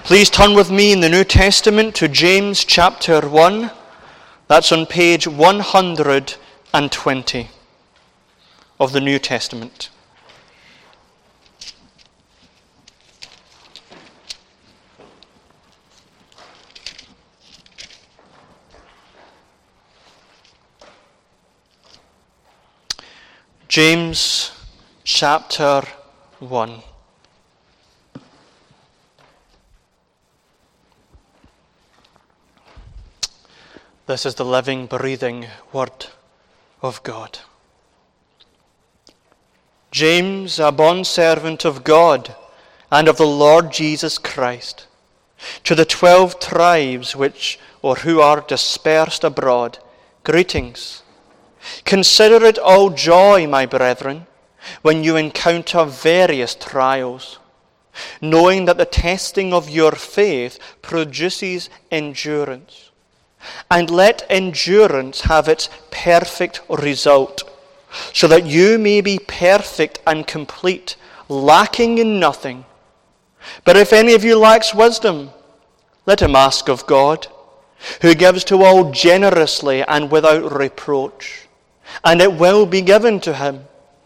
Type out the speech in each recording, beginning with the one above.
Please turn with me in the New Testament to James chapter 1. That's on page 120 of the New Testament. James chapter 1. This is the living, breathing Word of God. James, a bondservant of God and of the Lord Jesus Christ, to the 12 tribes who are dispersed abroad, greetings. Consider it all joy, my brethren, when you encounter various trials, knowing that the testing of your faith produces endurance. And let endurance have its perfect result, so that you may be perfect and complete, lacking in nothing. But if any of you lacks wisdom, let him ask of God, who gives to all generously and without reproach, and it will be given to him.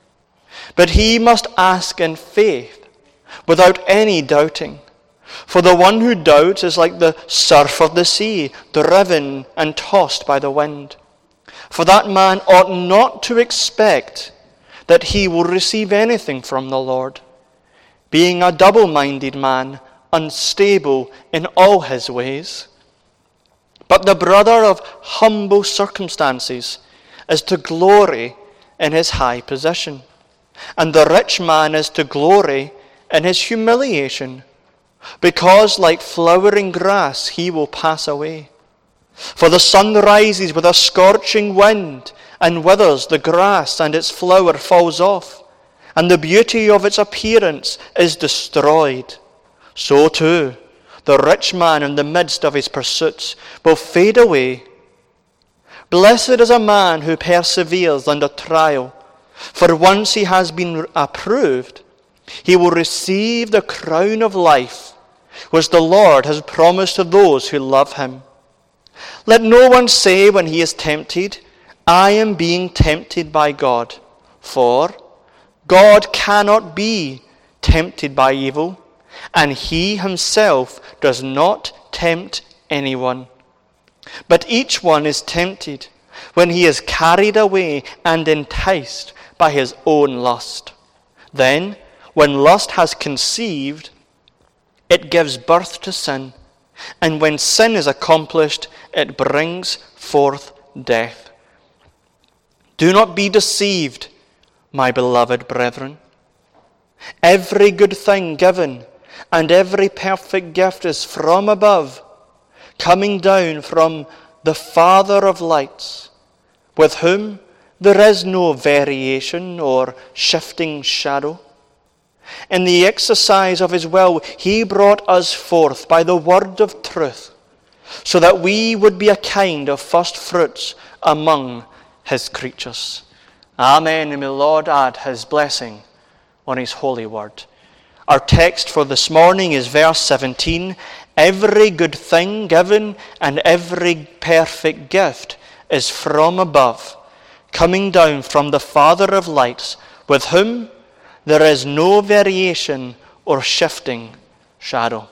But he must ask in faith, without any doubting. For the one who doubts is like the surf of the sea, driven and tossed by the wind. For that man ought not to expect that he will receive anything from the Lord, being a double-minded man, unstable in all his ways. But the brother of humble circumstances is to glory in his high position, and the rich man is to glory in his humiliation, because like flowering grass he will pass away. For the sun rises with a scorching wind, and withers the grass, and its flower falls off, and the beauty of its appearance is destroyed. So too, the rich man in the midst of his pursuits will fade away. Blessed is a man who perseveres under trial, for once he has been approved, he will receive the crown of life, which the Lord has promised to those who love him. Let no one say when he is tempted, I am being tempted by God. For God cannot be tempted by evil, and he himself does not tempt anyone. But each one is tempted when he is carried away and enticed by his own lust. Then, when lust has conceived, it gives birth to sin, and when sin is accomplished, it brings forth death. Do not be deceived, my beloved brethren. Every good thing given and every perfect gift is from above, coming down from the Father of lights, with whom there is no variation or shifting shadow. In the exercise of his will, he brought us forth by the word of truth, so that we would be a kind of first fruits among his creatures. Amen. And may the Lord add his blessing on his holy word. Our text for this morning is verse 17. Every good thing given and every perfect gift is from above, coming down from the Father of lights, with whom there is no variation or shifting shadow.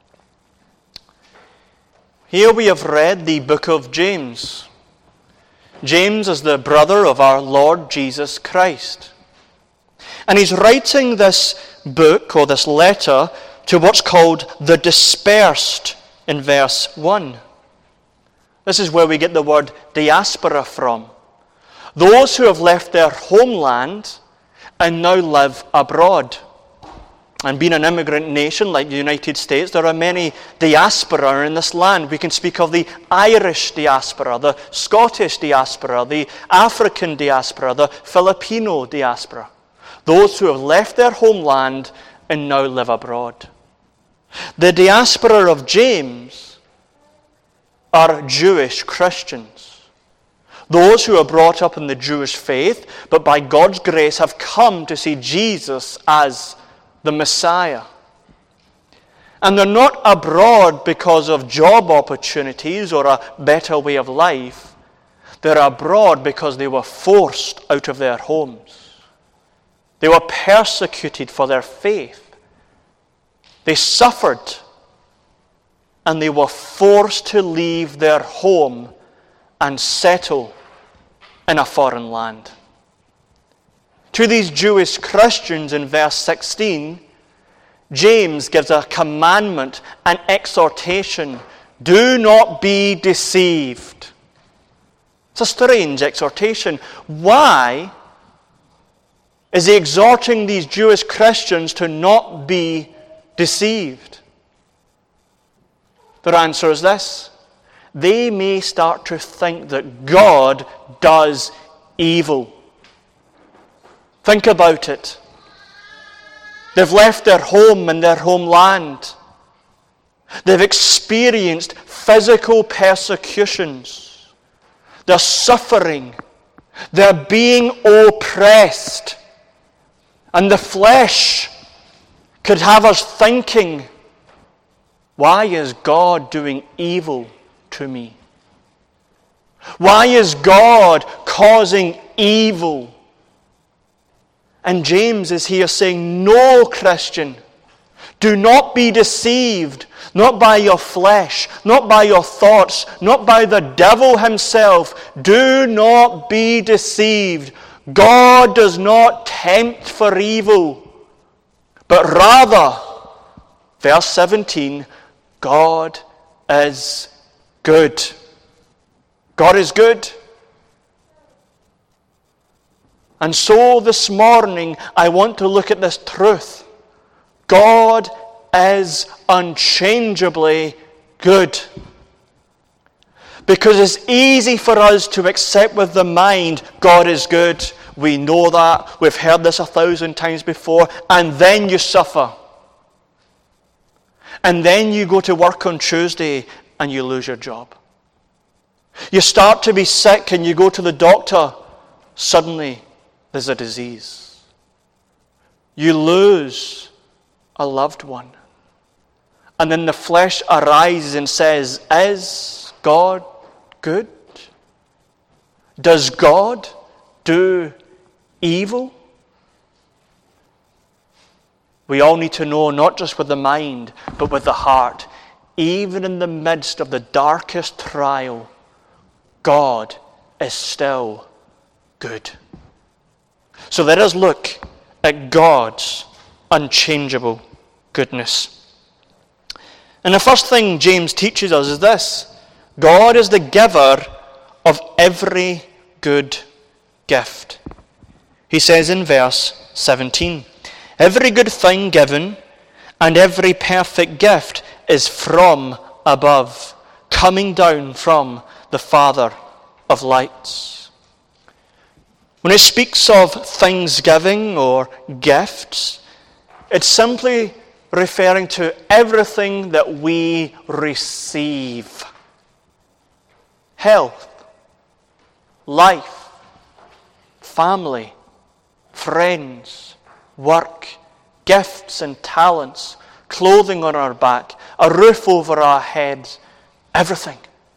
Here we have read the book of James. James is the brother of our Lord Jesus Christ. And he's writing this book or this letter to what's called the dispersed in verse 1. This is where we get the word diaspora from. Those who have left their homeland and now live abroad. And being an immigrant nation like the United States, there are many diaspora in this land. We can speak of the Irish diaspora, the Scottish diaspora, the African diaspora, the Filipino diaspora. Those who have left their homeland and now live abroad. The diaspora of James are Jewish Christians. Those who are brought up in the Jewish faith, but by God's grace have come to see Jesus as the Messiah. And they're not abroad because of job opportunities or a better way of life. They're abroad because they were forced out of their homes. They were persecuted for their faith. They suffered, and they were forced to leave their home and settle in a foreign land. To these Jewish Christians in verse 16, James gives a commandment, an exhortation. Do not be deceived. It's a strange exhortation. Why is he exhorting these Jewish Christians to not be deceived? Their answer is this. They may start to think that God does evil. Think about it. They've left their home and their homeland. They've experienced physical persecutions. They're suffering. They're being oppressed. And the flesh could have us thinking, why is God doing evil to me? Why is God causing evil? And James is here saying, no, Christian, do not be deceived, not by your flesh, not by your thoughts, not by the devil himself. Do not be deceived. God does not tempt for evil, but rather, verse 17, God is good. God is good. And so this morning, I want to look at this truth. God is unchangeably good. Because it's easy for us to accept with the mind, God is good. We know that. We've heard this 1,000 times before. And then you suffer. And then you go to work on Tuesday and you lose your job. You start to be sick and you go to the doctor. Suddenly, there's a disease. You lose a loved one. And then the flesh arises and says, is God good? Does God do evil? We all need to know, not just with the mind, but with the heart. Even in the midst of the darkest trial, God is still good. So let us look at God's unchangeable goodness. And the first thing James teaches us is this. God is the giver of every good gift. He says in verse 17, every good thing given and every perfect gift is from above, coming down from the Father of lights. When it speaks of thanksgiving or gifts, it's simply referring to everything that we receive. Health, life, family, friends, work, gifts and talents, clothing on our back, a roof over our heads, everything.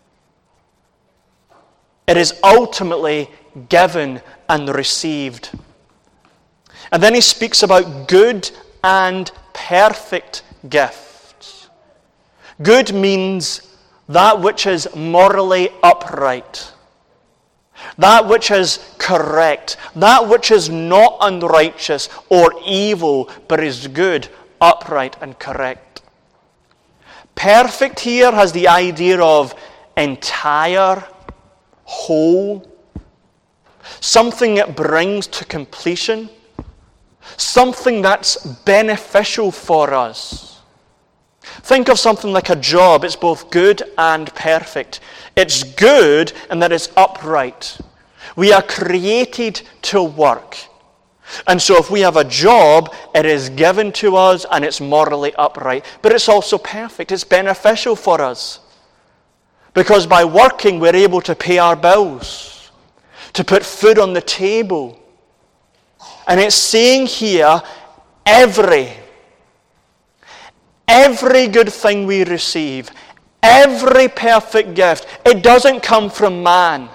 It is ultimately given and received. And then he speaks about good and perfect gifts. Good means that which is morally upright, that which is correct, that which is not unrighteous or evil, but is good, upright, and correct. Perfect here has the idea of entire, whole, something that brings to completion, something that's beneficial for us. Think of something like a job. It's both good and perfect. It's good in that it's upright. We are created to work. And so if we have a job, it is given to us and it's morally upright. But it's also perfect. It's beneficial for us. Because by working, we're able to pay our bills, to put food on the table. And it's saying here, every every good thing we receive, every perfect gift, it doesn't come from man.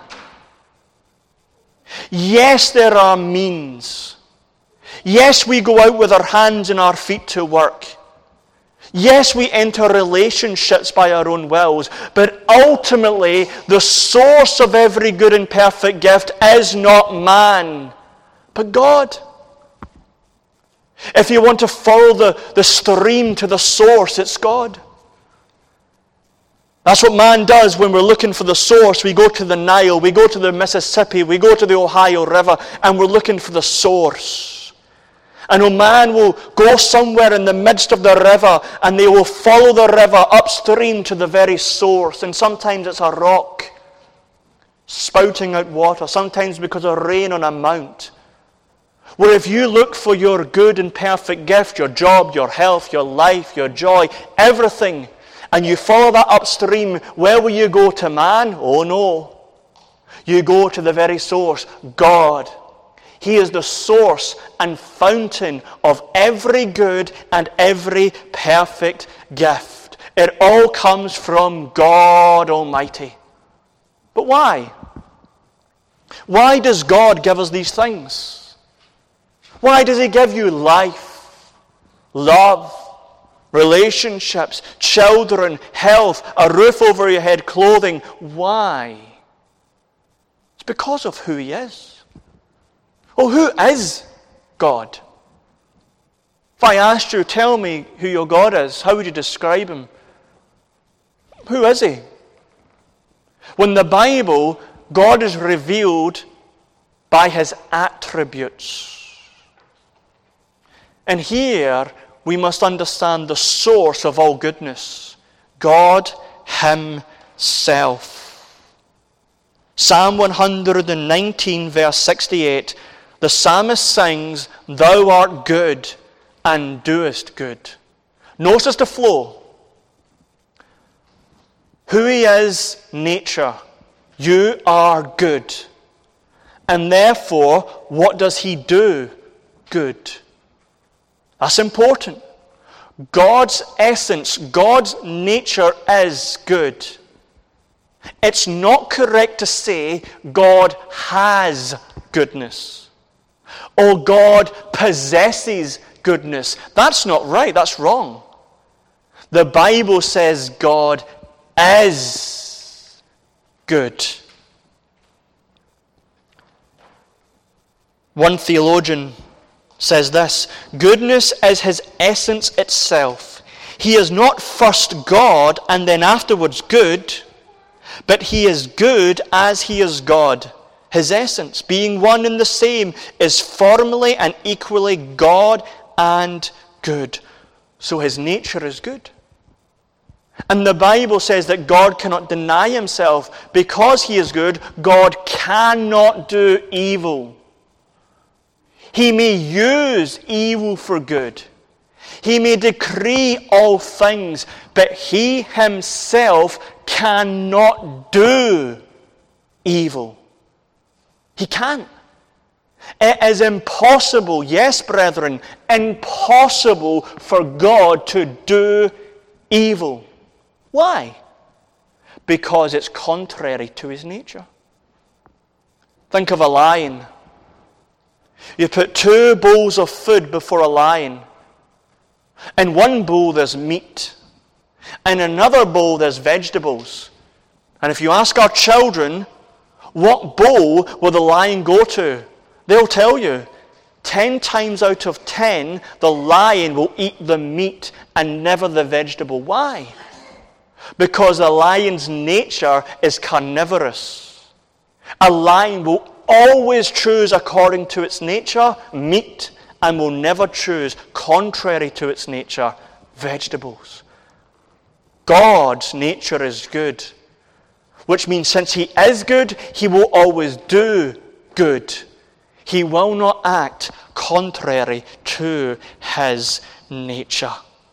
Yes, there are means. Yes, we go out with our hands and our feet to work. Yes, we enter relationships by our own wills. But ultimately, the source of every good and perfect gift is not man, but God. If you want to follow the stream to the source, it's God. That's what man does when we're looking for the source. We go to the Nile, we go to the Mississippi, we go to the Ohio River, and we're looking for the source. And a man will go somewhere in the midst of the river, and they will follow the river upstream to the very source. And sometimes it's a rock spouting out water, sometimes because of rain on a mount. Where if you look for your good and perfect gift, your job, your health, your life, your joy, everything, and you follow that upstream, where will you go? To man? Oh no. You go to the very source, God. He is the source and fountain of every good and every perfect gift. It all comes from God Almighty. But why? Why does God give us these things? Why does He give you life, love, relationships, children, health, a roof over your head, clothing? Why? It's because of who He is. Well, who is God? If I asked you, tell me who your God is, how would you describe Him? Who is He? When the Bible, God is revealed by His attributes. And here, we must understand the source of all goodness, God Himself. Psalm 119, verse 68, the psalmist sings, "Thou art good and doest good." Notice the flow. Who He is, nature. You are good. And therefore, what does He do? Good. That's important. God's essence, God's nature is good. It's not correct to say God has goodness or God possesses goodness. That's not right. That's wrong. The Bible says God is good. One theologian says this: goodness is His essence itself. He is not first God and then afterwards good, but He is good as He is God. His essence, being one and the same, is formally and equally God and good. So His nature is good. And the Bible says that God cannot deny Himself. Because He is good, God cannot do evil. He may use evil for good. He may decree all things, but He Himself cannot do evil. He can't. It is impossible, yes, brethren, impossible for God to do evil. Why? Because it's contrary to His nature. Think of a lion. You put two bowls of food before a lion. In one bowl there's meat. In another bowl there's vegetables. And if you ask our children, what bowl will the lion go to? They'll tell you, 10 times out of 10, the lion will eat the meat and never the vegetable. Why? Because a lion's nature is carnivorous. A lion will always choose according to its nature, meat, and will never choose, contrary to its nature, vegetables. God's nature is good, which means since He is good, He will always do good. He will not act contrary to His nature.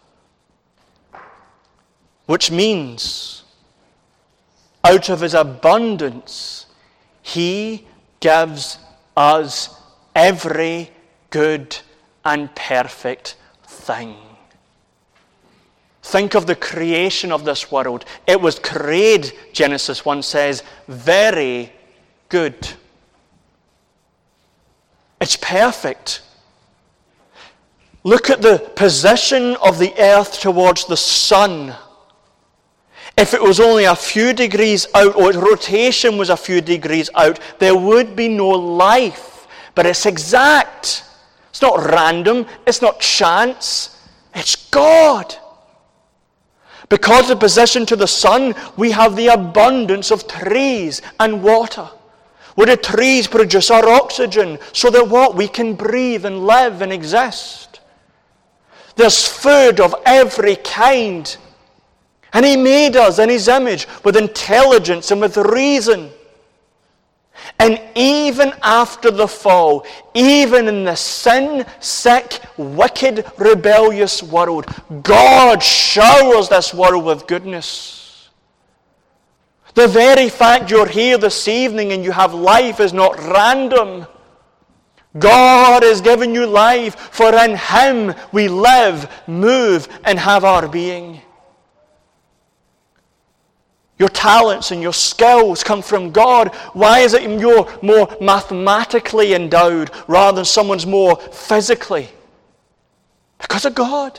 Which means, out of His abundance, He gives us every good and perfect thing. Think of the creation of this world. It was created, Genesis 1 says, very good. It's perfect. Look at the position of the earth towards the sun. If it was only a few degrees out, or its rotation was a few degrees out, there would be no life. But it's exact. It's not random. It's not chance. It's God. Because of the position to the sun, we have the abundance of trees and water. Where the trees produce our oxygen, so that what? We can breathe and live and exist. There's food of every kind. And He made us in His image with intelligence and with reason. And even after the fall, even in the sin-sick, wicked, rebellious world, God showers this world with goodness. The very fact you're here this evening and you have life is not random. God has given you life, for in Him we live, move, and have our being. Your talents and your skills come from God. Why is it you're more mathematically endowed rather than someone's more physically? Because of God.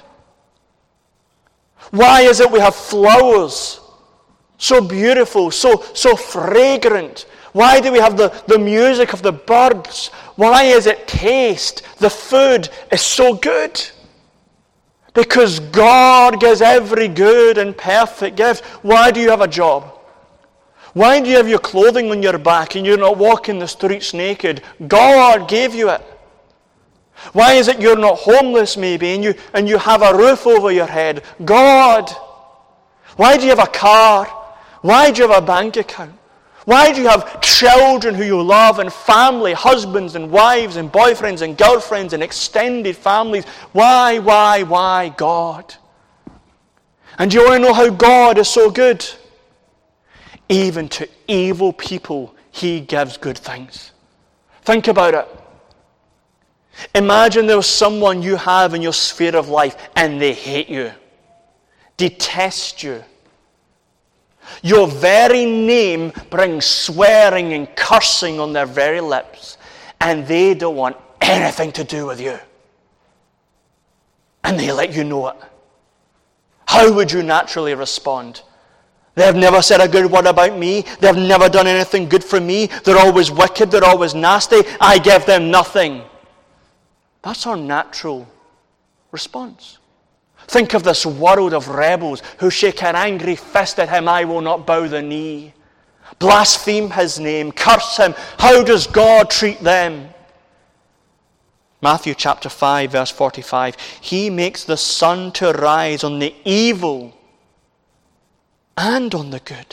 Why is it we have flowers so beautiful, so fragrant? Why do we have the music of the birds? Why is it taste? The food is so good. Because God gives every good and perfect gift. Why do you have a job? Why do you have your clothing on your back and you're not walking the streets naked? God gave you it. Why is it you're not homeless maybe and you have a roof over your head? God. Why do you have a car? Why do you have a bank account? Why do you have children who you love and family, husbands and wives and boyfriends and girlfriends and extended families? Why, God? And do you want to know how God is so good? Even to evil people, He gives good things. Think about it. Imagine there was someone you have in your sphere of life and they hate you, detest you. Your very name brings swearing and cursing on their very lips, and they don't want anything to do with you. And they let you know it. How would you naturally respond? They've never said a good word about me. They've never done anything good for me. They're always wicked. They're always nasty. I give them nothing. That's our natural response. Think of this world of rebels who shake an angry fist at Him. I will not bow the knee. Blaspheme His name. Curse Him. How does God treat them? Matthew chapter 5 verse 45. He makes the sun to rise on the evil and on the good.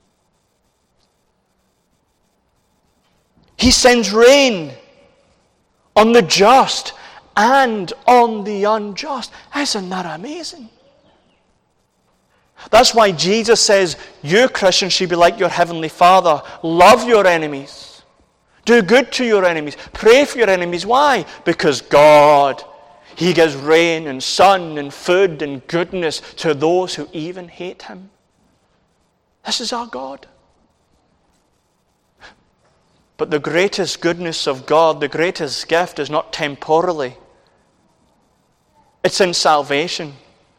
He sends rain on the just and on the unjust. Isn't that amazing? That's why Jesus says, you Christians should be like your heavenly Father. Love your enemies. Do good to your enemies. Pray for your enemies. Why? Because God, He gives rain and sun and food and goodness to those who even hate Him. This is our God. But the greatest goodness of God, the greatest gift is not temporally. It's in salvation.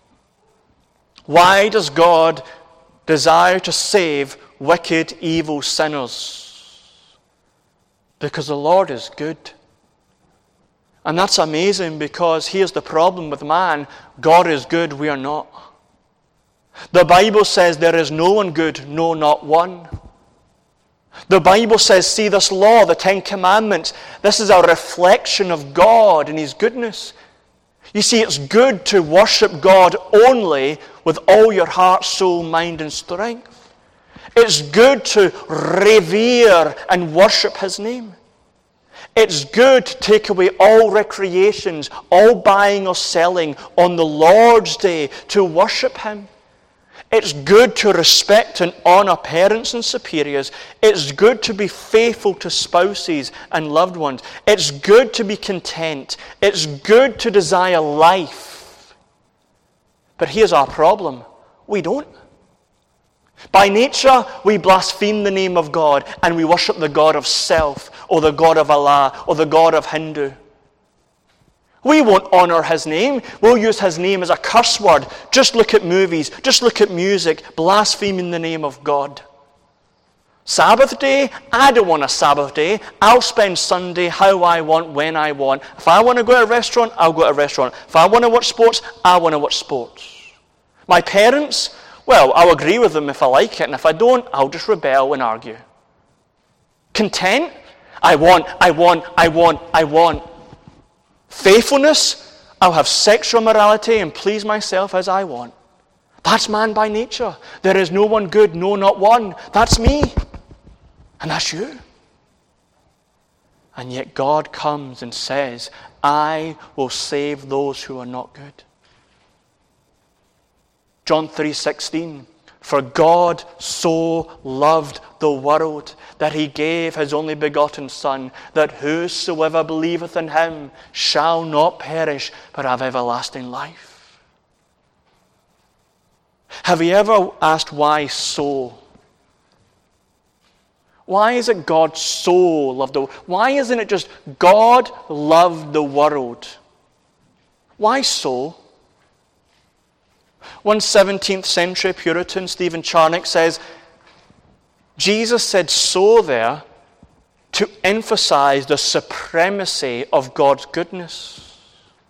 Why does God desire to save wicked, evil sinners? Because the Lord is good. And that's amazing, because here's the problem with man. God is good, we are not. The Bible says there is no one good, no, not one. The Bible says, see this law, the Ten Commandments, this is a reflection of God and His goodness. You see, it's good to worship God only with all your heart, soul, mind, and strength. It's good to revere and worship His name. It's good to take away all recreations, all buying or selling on the Lord's day to worship Him. It's good to respect and honor parents and superiors. It's good to be faithful to spouses and loved ones. It's good to be content. It's good to desire life. But here's our problem. We don't. By nature, we blaspheme the name of God and we worship the God of self or the God of Allah or the God of Hindu. We won't honor his name. We'll use his name as a curse word. Just look at movies. Just look at music. Blaspheming the name of God. Sabbath day? I don't want a Sabbath day. I'll spend Sunday how I want, when I want. If I want to go to a restaurant, I'll go to a restaurant. If I want to watch sports, I want to watch sports. My parents, well, I'll agree with them if I like it, and if I don't, I'll just rebel and argue. Content? I want. Faithfulness? I'll have sexual morality and please myself as I want. That's man by nature. There is no one good, no, not one. That's me. And that's you. And yet God comes and says, I will save those who are not good. John 3:16, for God so loved the world that he gave his only begotten Son, that whosoever believeth in him shall not perish, but have everlasting life. Have you ever asked why so? Why is it God so loved the world? Why isn't it just God loved the world? Why so? One 17th century Puritan, Stephen Charnock, says, Jesus said so there to emphasize the supremacy of God's goodness.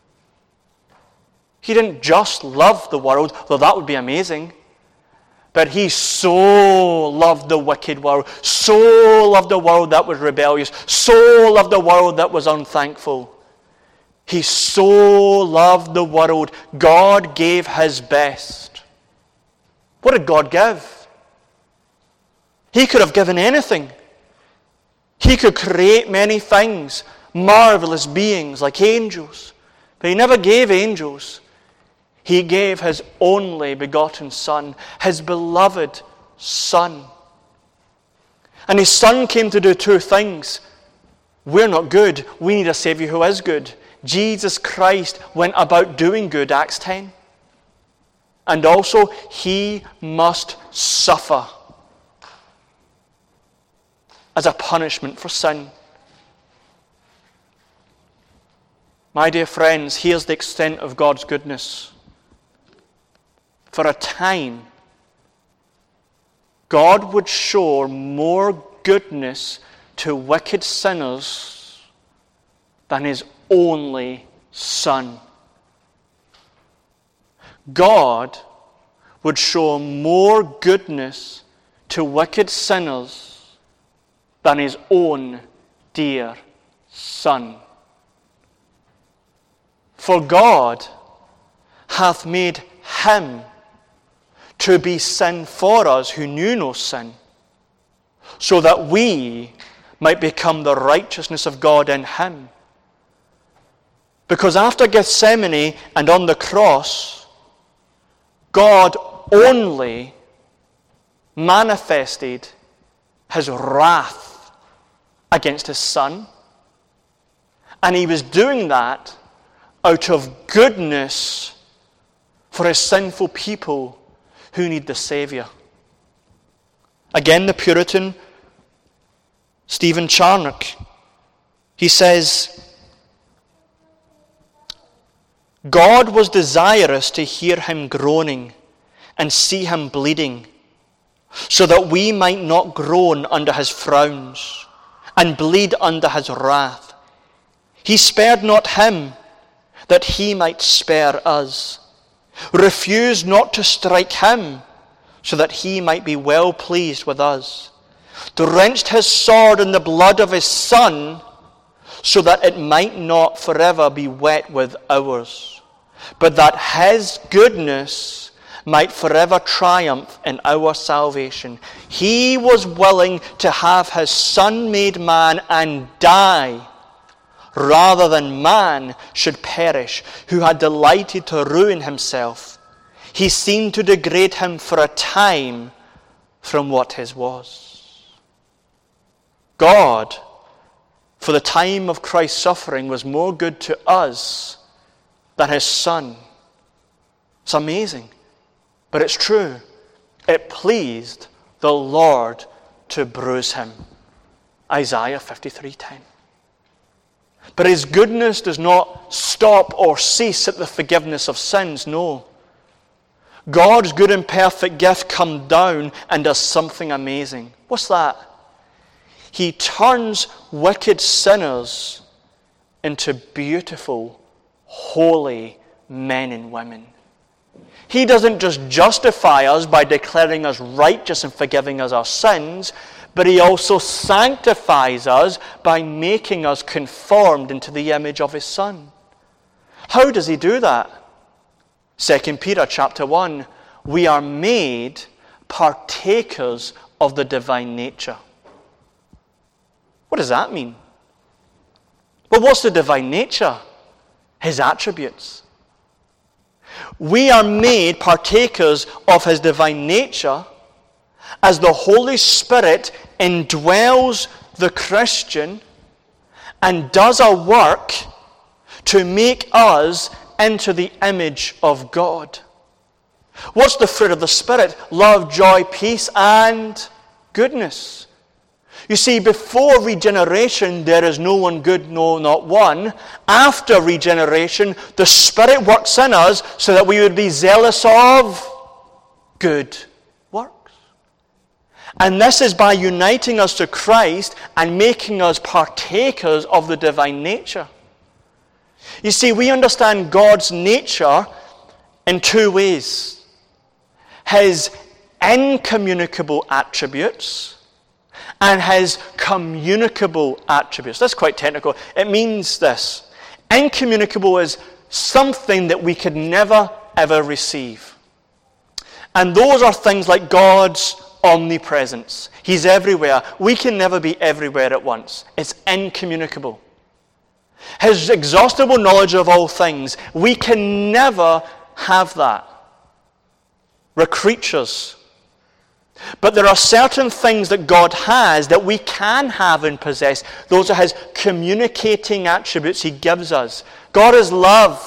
He didn't just love the world, though that would be amazing, but he so loved the wicked world, so loved the world that was rebellious, so loved the world that was unthankful. He so loved the world, God gave his best. What did God give? He could have given anything. He could create many things, marvelous beings like angels. But he never gave angels. He gave his only begotten Son, his beloved Son. And his Son came to do two things. We're not good. We need a Savior who is good. Jesus Christ went about doing good, Acts 10. And also, he must suffer as a punishment for sin. My dear friends, here's the extent of God's goodness. For a time, God would show more goodness to wicked sinners than his only Son. God would show more goodness to wicked sinners than his own dear Son. For God hath made him to be sin for us who knew no sin, so that we might become the righteousness of God in him. Because after Gethsemane and on the cross, God only manifested his wrath against his Son. And he was doing that out of goodness for his sinful people who need the Savior. Again, the Puritan Stephen Charnock, he says, God was desirous to hear him groaning and see him bleeding, so that we might not groan under his frowns and bleed under his wrath. He spared not him, that he might spare us. Refused not to strike him, so that he might be well pleased with us. Drenched his sword in the blood of his Son, so that it might not forever be wet with ours, but that his goodness might forever triumph in our salvation. He was willing to have his Son made man and die, rather than man should perish, who had delighted to ruin himself. He seemed to degrade him for a time from what his was. God, for the time of Christ's suffering, was more good to us than his Son. It's amazing, but it's true. It pleased the Lord to bruise him. Isaiah 53:10. But his goodness does not stop or cease at the forgiveness of sins, no. God's good and perfect gift comes down and does something amazing. What's that? He turns wicked sinners into beautiful, holy men and women. He doesn't just justify us by declaring us righteous and forgiving us our sins, but he also sanctifies us by making us conformed into the image of his Son. How does he do that? 2 Peter chapter 1, we are made partakers of the divine nature. What does that mean? Well, what's the divine nature? His attributes. We are made partakers of his divine nature as the Holy Spirit indwells the Christian and does a work to make us into the image of God. What's the fruit of the Spirit? Love, joy, peace, and goodness. You see, before regeneration, there is no one good, no, not one. After regeneration, the Spirit works in us so that we would be zealous of good works. And this is by uniting us to Christ and making us partakers of the divine nature. You see, we understand God's nature in two ways. His incommunicable attributes and his communicable attributes. That's quite technical. It means this. Incommunicable is something that we could never, ever receive. And those are things like God's omnipresence. He's everywhere. We can never be everywhere at once. It's incommunicable. His exhaustible knowledge of all things. We can never have that. We're creatures. But there are certain things that God has that we can have and possess. Those are his communicating attributes he gives us. God is love.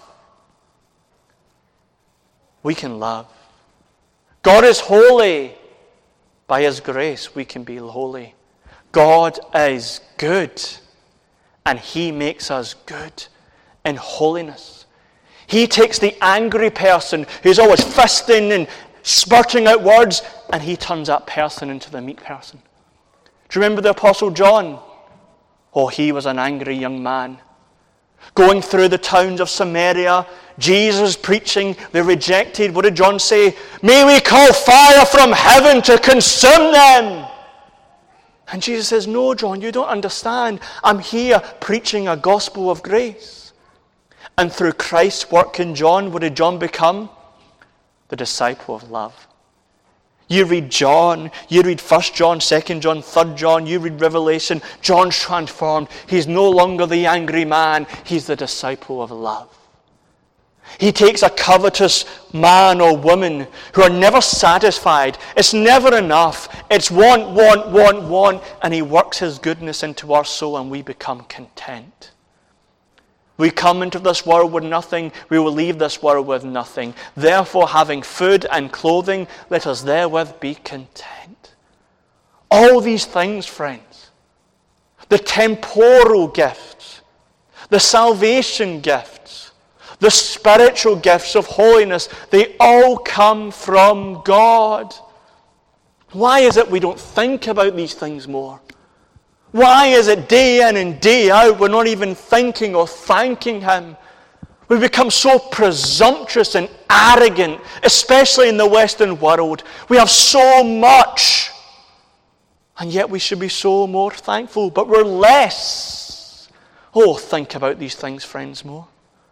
We can love. God is holy. By his grace, we can be holy. God is good. And he makes us good in holiness. He takes the angry person who's always fisting and spurting out words, and he turns that person into the meek person. Do you remember the Apostle John? Oh, he was an angry young man. Going through the towns of Samaria, Jesus preaching, they rejected. What did John say? May we call fire from heaven to consume them. And Jesus says, no, John, you don't understand. I'm here preaching a gospel of grace. And through Christ's work in John, what did John become? The disciple of love. You read John, you read 1 John, 2 John, 3 John, you read Revelation, John's transformed. He's no longer the angry man, he's the disciple of love. He takes a covetous man or woman who are never satisfied. It's never enough. It's want, and he works his goodness into our soul and we become content. We come into this world with nothing, we will leave this world with nothing. Therefore, having food and clothing, let us therewith be content. All these things, friends, the temporal gifts, the salvation gifts, the spiritual gifts of holiness, they all come from God. Why is it we don't think about these things more? Why is it day in and day out we're not even thinking or thanking him? We've become so presumptuous and arrogant, especially in the Western world. We have so much, and yet we should be so more thankful, but we're less. Oh, think about these things, friends, more.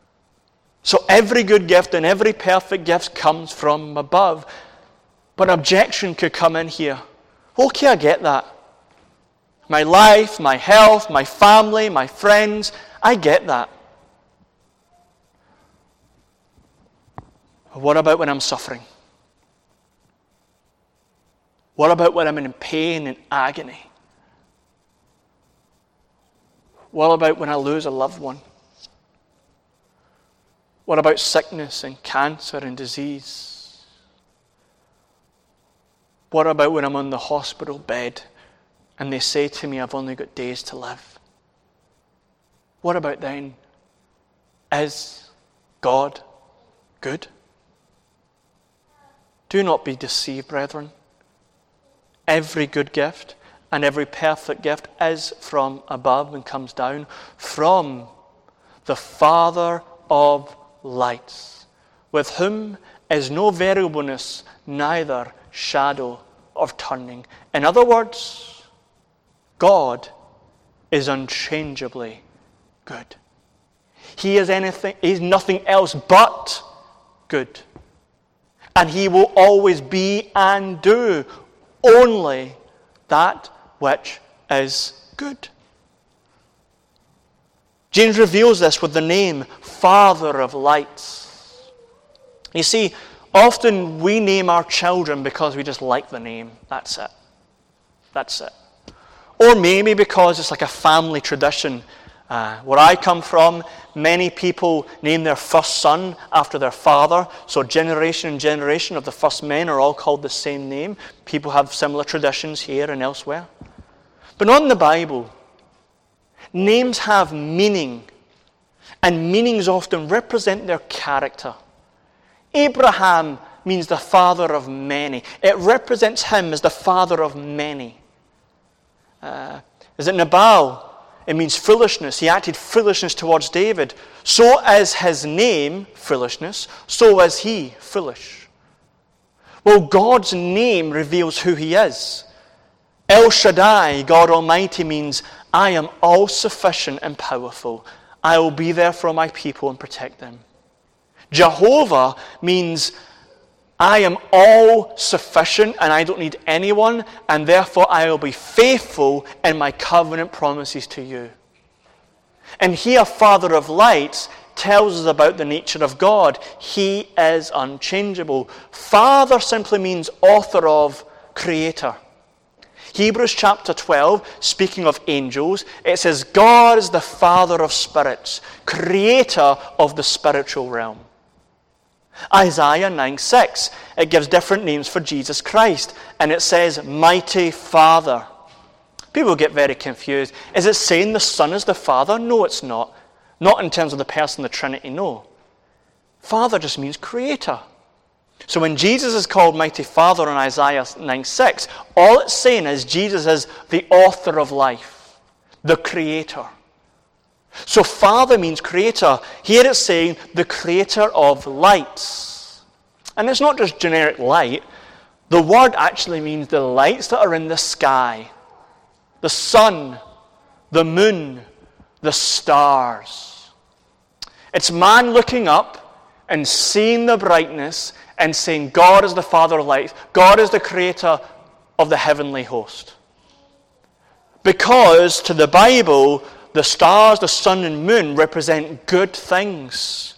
So every good gift and every perfect gift comes from above. But an objection could come in here. Okay, I get that. My life, my health, my family, my friends, I get that. But what about when I'm suffering? What about when I'm in pain and agony? What about when I lose a loved one? What about sickness and cancer and disease? What about when I'm on the hospital bed and they say to me, I've only got days to live? What about then? Is God good? Do not be deceived, brethren. Every good gift and every perfect gift is from above and comes down from the Father of lights, with whom is no variableness, neither shadow of turning. In other words, God is unchangeably good. He is nothing else but good. And he will always be and do only that which is good. James reveals this with the name Father of Lights. You see, often we name our children because we just like the name. That's it. That's it. Or maybe because it's like a family tradition. Where I come from, many people name their first son after their father. So generation and generation of the first men are all called the same name. People have similar traditions here and elsewhere. But not in the Bible. Names have meaning. And meanings often represent their character. Abraham means the father of many. It represents him as the father of many. Is it Nabal? It means foolishness. He acted foolishness towards David. So is his name foolishness. So is he foolish. Well, God's name reveals who he is. El Shaddai, God Almighty, means I am all sufficient and powerful. I will be there for my people and protect them. Jehovah means I am all sufficient and I don't need anyone, and therefore I will be faithful in my covenant promises to you. And here, Father of Lights tells us about the nature of God. He is unchangeable. Father simply means author of, creator. Hebrews chapter 12, speaking of angels, it says, God is the Father of spirits, creator of the spiritual realm. Isaiah 9:6, it gives different names for Jesus Christ, and it says, Mighty Father. People get very confused. Is it saying the Son is the Father? No, it's not. Not in terms of the person of the Trinity, no. Father just means creator. So when Jesus is called Mighty Father in Isaiah 9:6, all it's saying is Jesus is the author of life, the creator. So Father means creator. Here it's saying the creator of lights. And it's not just generic light. The word actually means the lights that are in the sky. The sun, the moon, the stars. It's man looking up and seeing the brightness and saying God is the Father of lights. God is the creator of the heavenly host. Because to the Bible, the stars, the sun, and moon represent good things.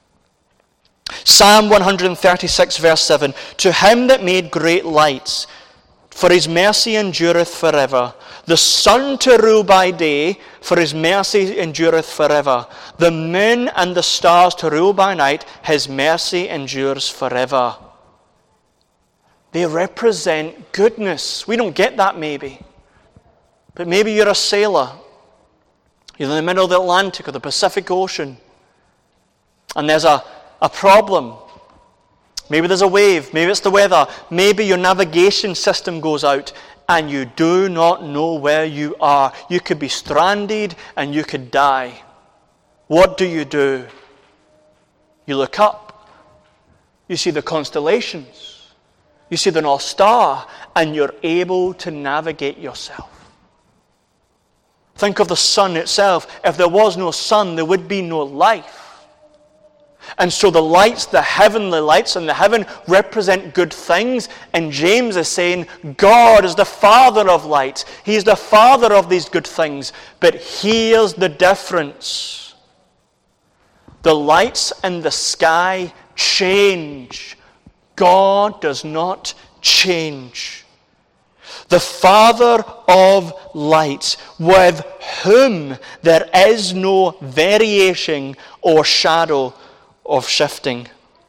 Psalm 136, verse 7, To him that made great lights, for his mercy endureth forever. The sun to rule by day, for his mercy endureth forever. The moon and the stars to rule by night, his mercy endures forever. They represent goodness. We don't get that maybe. But maybe you're a sailor. You're in the middle of the Atlantic or the Pacific Ocean. And there's a problem. Maybe there's a wave. Maybe it's the weather. Maybe your navigation system goes out and you do not know where you are. You could be stranded and you could die. What do? You look up. You see the constellations. You see the North Star. And you're able to navigate yourself. Think of the sun itself. If there was no sun, there would be no life. And so the lights, the heavenly lights in the heaven, represent good things. And James is saying, God is the Father of lights. He's the Father of these good things. But here's the difference. The lights in the sky change. God does not change. The Father of lights, with whom there is no variation or shadow of shifting.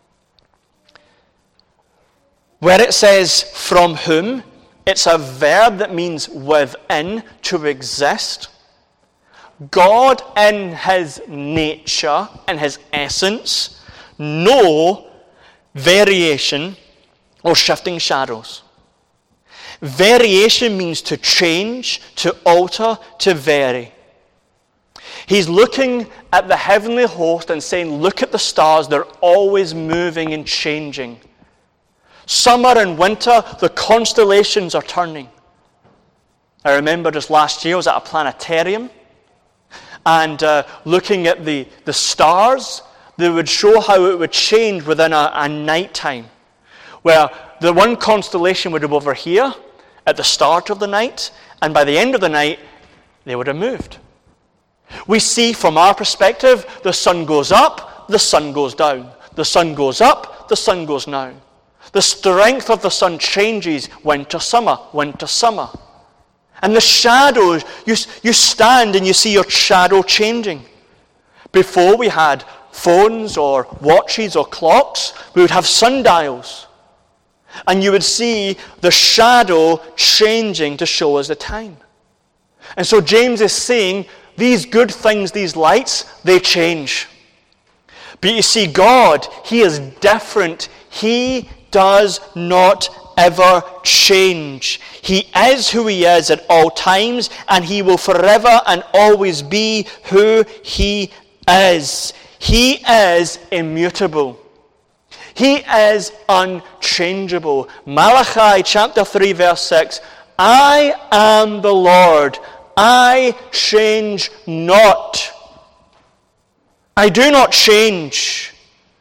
Where it says from whom, it's a verb that means within, to exist. God in his nature, in his essence, no variation or shifting shadows. Variation means to change, to alter, to vary. He's looking at the heavenly host and saying, look at the stars, they're always moving and changing. Summer and winter, the constellations are turning. I remember just last year I was at a planetarium, and looking at the stars, they would show how it would change within a night time. Where the one constellation would have over here at the start of the night, and by the end of the night, they would have moved. We see from our perspective, the sun goes up, the sun goes down. The sun goes up, the sun goes down. The strength of the sun changes winter, summer, winter, summer. And the shadows, you stand and you see your shadow changing. Before we had phones or watches or clocks, we would have sundials. And you would see the shadow changing to show us the time. And so James is saying, these good things, these lights, they change. But you see, God, he is different. He does not ever change. He is who he is at all times, and he will forever and always be who he is. He is immutable. He is unchangeable. Malachi chapter 3 verse 6, I am the Lord, I change not. I do not change.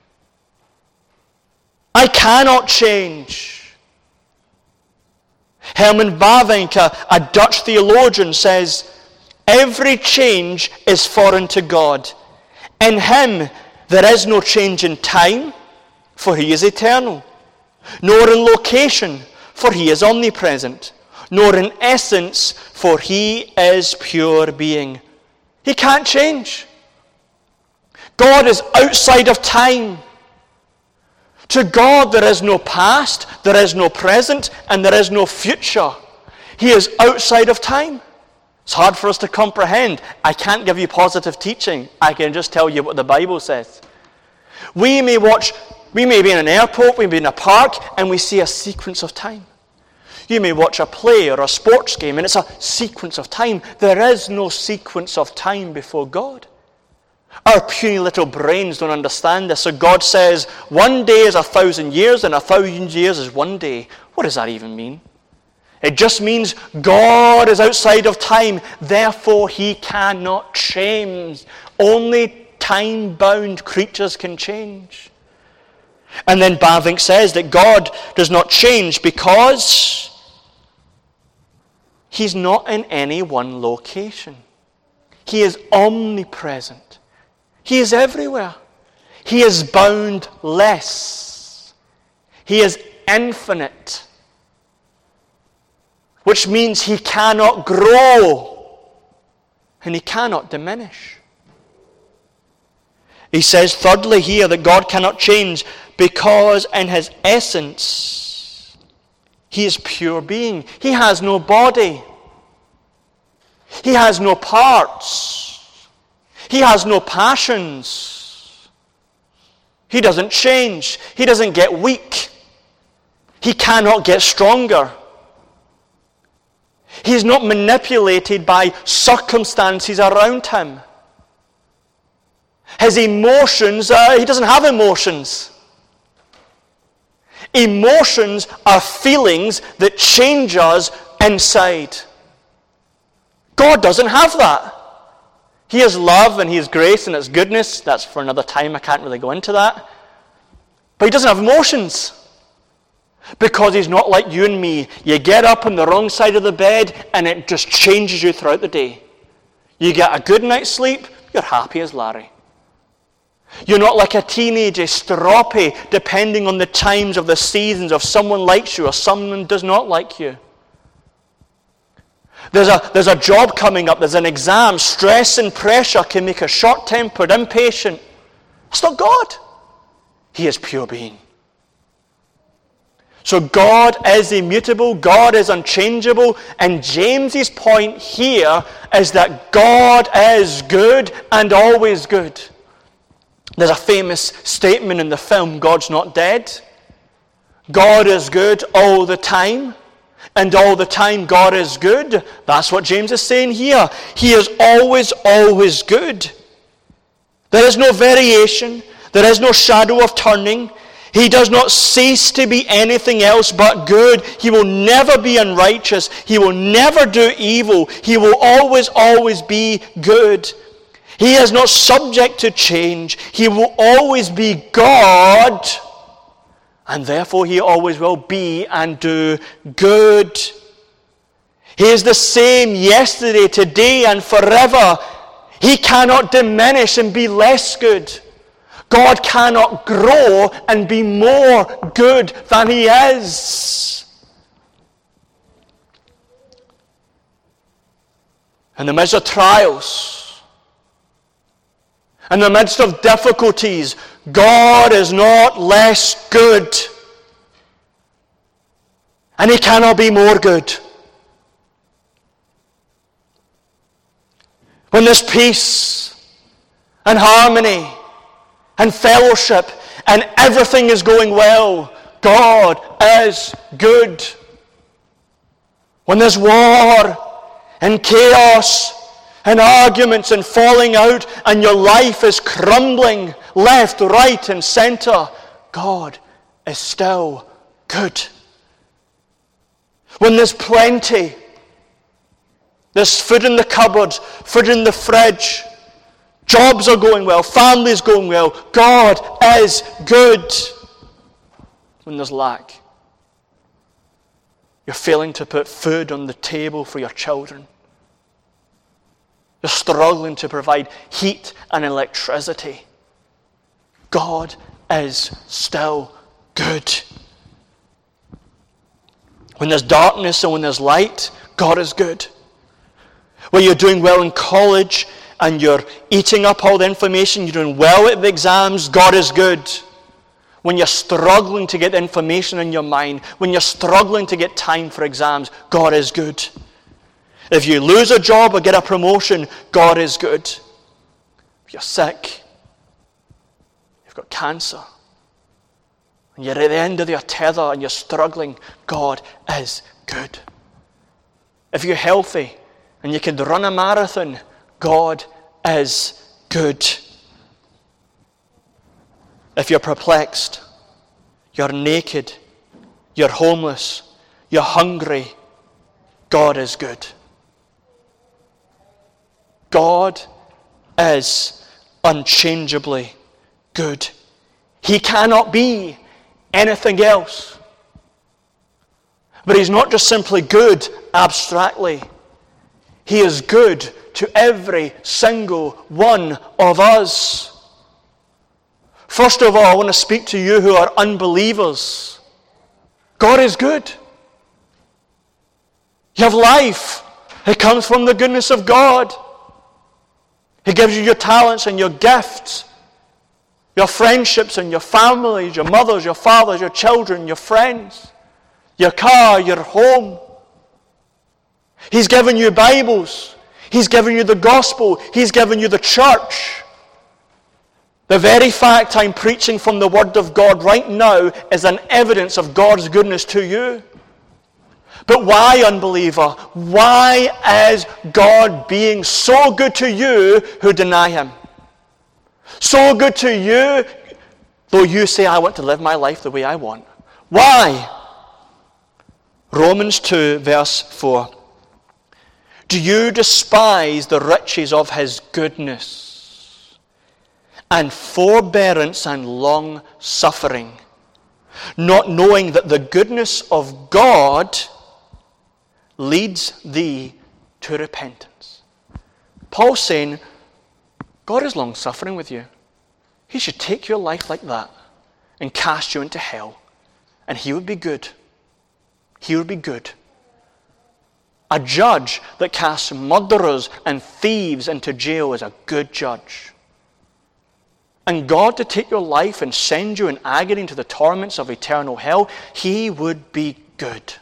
I cannot change. Herman Bavinck, a Dutch theologian, says, every change is foreign to God. In him there is no change in time, for he is eternal, nor in location, for he is omnipresent, nor in essence, for he is pure being. He can't change. God is outside of time. To God there is no past, there is no present, and there is no future. He is outside of time. It's hard for us to comprehend. I can't give you positive teaching. I can just tell you what the Bible says. We may be in an airport, we may be in a park, and we see a sequence of time. You may watch a play or a sports game, and it's a sequence of time. There is no sequence of time before God. Our puny little brains don't understand this. So God says, one day is 1,000 years, and 1,000 years is one day. What does that even mean? It just means God is outside of time, therefore he cannot change. Only time-bound creatures can change. And then Bavinck says that God does not change because he's not in any one location. He is omnipresent. He is everywhere. He is boundless. He is infinite. Which means he cannot grow and he cannot diminish. He says thirdly here that God cannot change because in his essence he is pure being. He has no body. He has no parts. He has no passions. He doesn't change. He doesn't get weak. He cannot get stronger. He is not manipulated by circumstances around him. His emotions, he doesn't have emotions. Emotions are feelings that change us inside. God doesn't have that. He has love and he has grace and his goodness. That's for another time. I can't really go into that. But he doesn't have emotions. Because he's not like you and me. You get up on the wrong side of the bed and it just changes you throughout the day. You get a good night's sleep, you're happy as Larry. You're not like a teenager, stroppy, depending on the times of the seasons of someone likes you or someone does not like you. There's a job coming up, there's an exam. Stress and pressure can make us short-tempered, impatient. It's not God. He is pure being. So God is immutable, God is unchangeable, and James's point here is that God is good and always good. There's a famous statement in the film, God's Not Dead. God is good all the time, and all the time God is good. That's what James is saying here. He is always, always good. There is no variation. There is no shadow of turning. He does not cease to be anything else but good. He will never be unrighteous. He will never do evil. He will always, always be good. He is not subject to change. He will always be God, and therefore He always will be and do good. He is the same yesterday, today, and forever. He cannot diminish and be less good. God cannot grow and be more good than He is. In the midst of trials, in the midst of difficulties, God is not less good. And He cannot be more good. When there's peace and harmony and fellowship and everything is going well, God is good. When there's war and chaos and arguments and falling out and your life is crumbling left, right, and center, God is still good. When there's plenty, there's food in the cupboard, food in the fridge, jobs are going well, families going well, God is good. When there's lack, you're failing to put food on the table for your children, you're struggling to provide heat and electricity, God is still good. When there's darkness and when there's light, God is good. When you're doing well in college and you're eating up all the information, you're doing well at the exams, God is good. When you're struggling to get the information in your mind, when you're struggling to get time for exams, God is good. If you lose a job or get a promotion, God is good. If you're sick, you've got cancer, and you're at the end of your tether and you're struggling, God is good. If you're healthy and you can run a marathon, God is good. If you're perplexed, you're naked, you're homeless, you're hungry, God is good. God is unchangeably good. He cannot be anything else. But He's not just simply good abstractly. He is good to every single one of us. First of all, I want to speak to you who are unbelievers. God is good. You have life. It comes from the goodness of God. He gives you your talents and your gifts, your friendships and your families, your mothers, your fathers, your children, your friends, your car, your home. He's given you Bibles. He's given you the gospel. He's given you the church. The very fact I'm preaching from the Word of God right now is an evidence of God's goodness to you. But why, unbeliever? Why is God being so good to you who deny Him? So good to you, though you say, I want to live my life the way I want. Why? Romans 2, verse 4. Do you despise the riches of His goodness and forbearance and long suffering, not knowing that the goodness of God leads thee to repentance? Paul's saying, God is long suffering with you. He should take your life like that and cast you into hell, and He would be good. He would be good. A judge that casts murderers and thieves into jail is a good judge. and God to take your life and send you in agony into the torments of eternal hell, he would be good.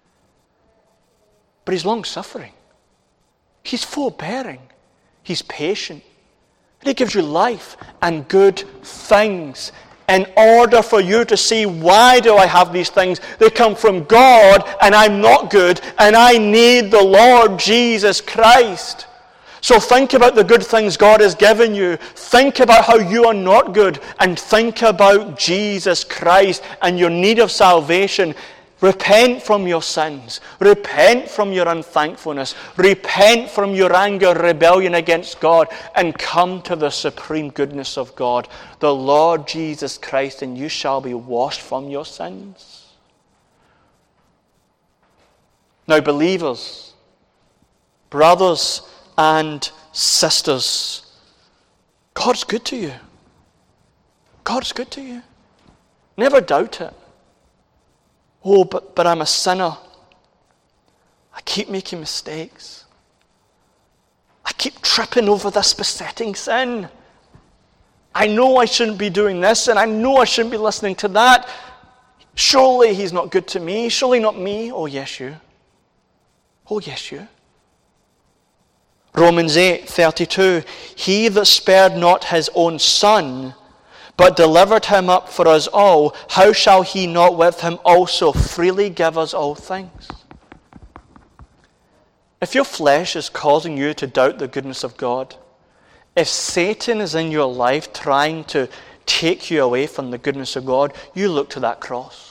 But he's long-suffering. He's forbearing. He's patient. And he gives you life and good things in order for you to see, why do I have these things? They come from God, and I'm not good, and I need the Lord Jesus Christ. So think about the good things God has given you. Think about how you are not good, and think about Jesus Christ and your need of salvation. Repent from your sins. Repent from your unthankfulness. Repent from your anger, rebellion against God, and come to the supreme goodness of God, the Lord Jesus Christ, and you shall be washed from your sins. Now, believers, brothers and sisters, God's good to you. God's good to you. Never doubt it. Oh, but I'm a sinner. I keep making mistakes. I keep tripping over this besetting sin. I know I shouldn't be doing this, and I know I shouldn't be listening to that. Surely he's not good to me. Surely not me. Oh, yes, you. Oh, yes, you. Romans 8:32. He that spared not his own son, but delivered him up for us all, how shall he not with him also freely give us all things? If your flesh is causing you to doubt the goodness of God, if Satan is in your life trying to take you away from the goodness of God, you look to that cross.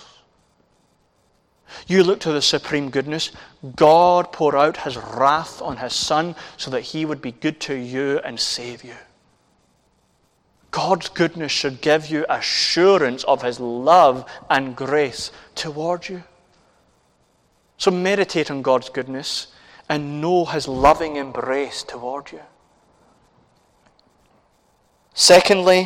You look to the supreme goodness. God poured out his wrath on his Son so that he would be good to you and save you. God's goodness should give you assurance of his love and grace toward you. So meditate on God's goodness and know his loving embrace toward you. Secondly,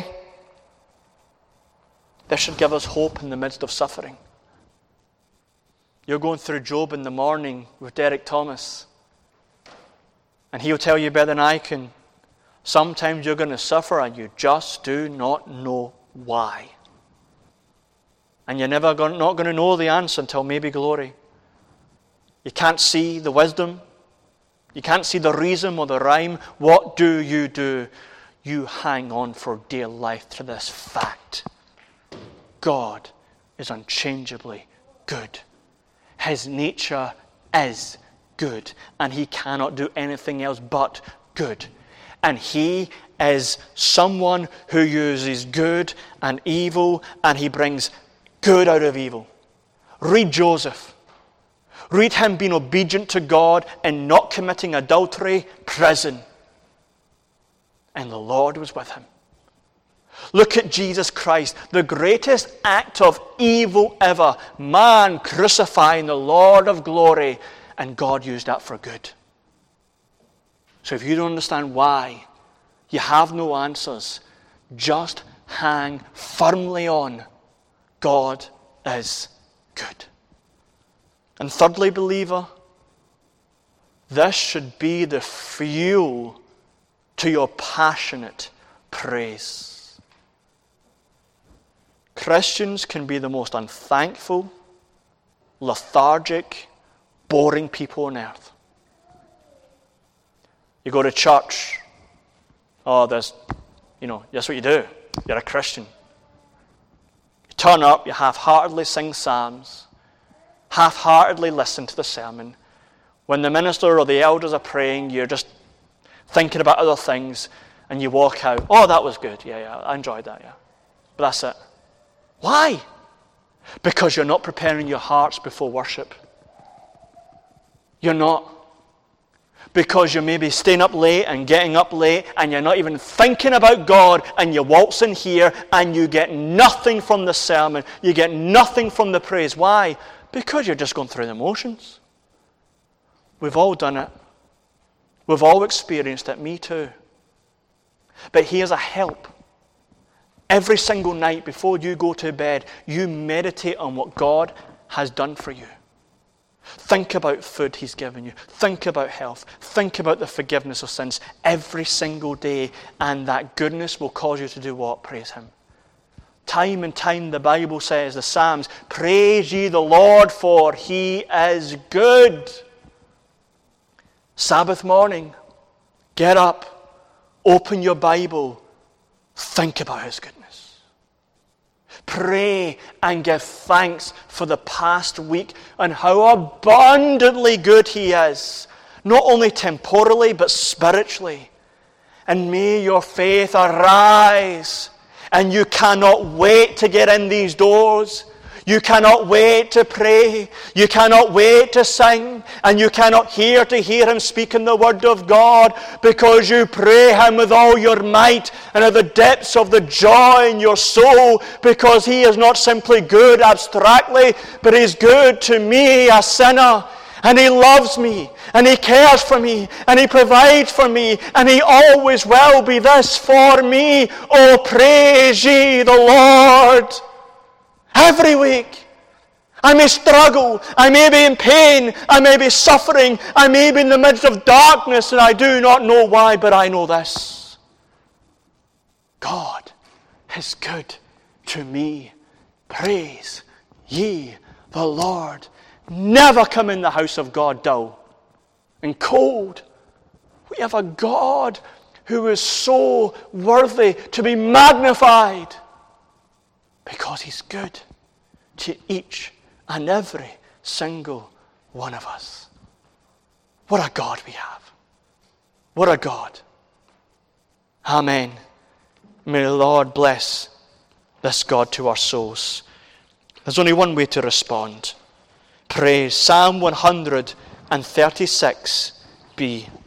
this should give us hope in the midst of suffering. You're going through Job in the morning with Derek Thomas, and he'll tell you better than I can, sometimes you're going to suffer and you just do not know why. And you're not going to know the answer until maybe glory. You can't see the wisdom. You can't see the reason or the rhyme. What do? You hang on for dear life to this fact. God is unchangeably good. His nature is good, and he cannot do anything else but good. And he is someone who uses good and evil, and he brings good out of evil. Read Joseph. Read him being obedient to God and not committing adultery, prison. And the Lord was with him. Look at Jesus Christ, the greatest act of evil ever. Man crucifying the Lord of glory, and God used that for good. So if you don't understand why, you have no answers. Just hang firmly on. God is good. And thirdly, believer, this should be the fuel to your passionate praise. Christians can be the most unthankful, lethargic, boring people on earth. You go to church. That's what you do. You're a Christian. You turn up, you half-heartedly sing psalms, half-heartedly listen to the sermon. When the minister or the elders are praying, you're just thinking about other things, and you walk out. Oh, that was good. Yeah, I enjoyed that, yeah. But that's it. Why? Because you're not preparing your hearts before worship. You're not. Because you're maybe staying up late and getting up late, and you're not even thinking about God, and you waltz in here and you get nothing from the sermon. You get nothing from the praise. Why? Because you're just going through the motions. We've all done it. We've all experienced it. Me too. But here's a help. Every single night before you go to bed, you meditate on what God has done for you. Think about food he's given you. Think about health. Think about the forgiveness of sins every single day. And that goodness will cause you to do what? Praise him. Time and time the Bible says, the Psalms, praise ye the Lord, for he is good. Sabbath morning, get up, open your Bible, think about his goodness. Pray and give thanks for the past week and how abundantly good he is, not only temporally but spiritually. And may your faith arise, and you cannot wait to get in these doors. You cannot wait to pray. You cannot wait to sing. And you cannot hear him speaking the word of God, because you pray him with all your might and at the depths of the joy in your soul, because he is not simply good abstractly, but he's good to me, a sinner. And he loves me, and he cares for me, and he provides for me, and he always will be this for me. Oh, praise ye the Lord. Every week, I may struggle, I may be in pain, I may be suffering, I may be in the midst of darkness, and I do not know why, but I know this. God is good to me. Praise ye the Lord. Never come in the house of God dull and cold. We have a God who is so worthy to be magnified, because he's good to each and every single one of us. What a God we have. What a God. Amen. May the Lord bless this God to our souls. There's only one way to respond. Pray Psalm 136b.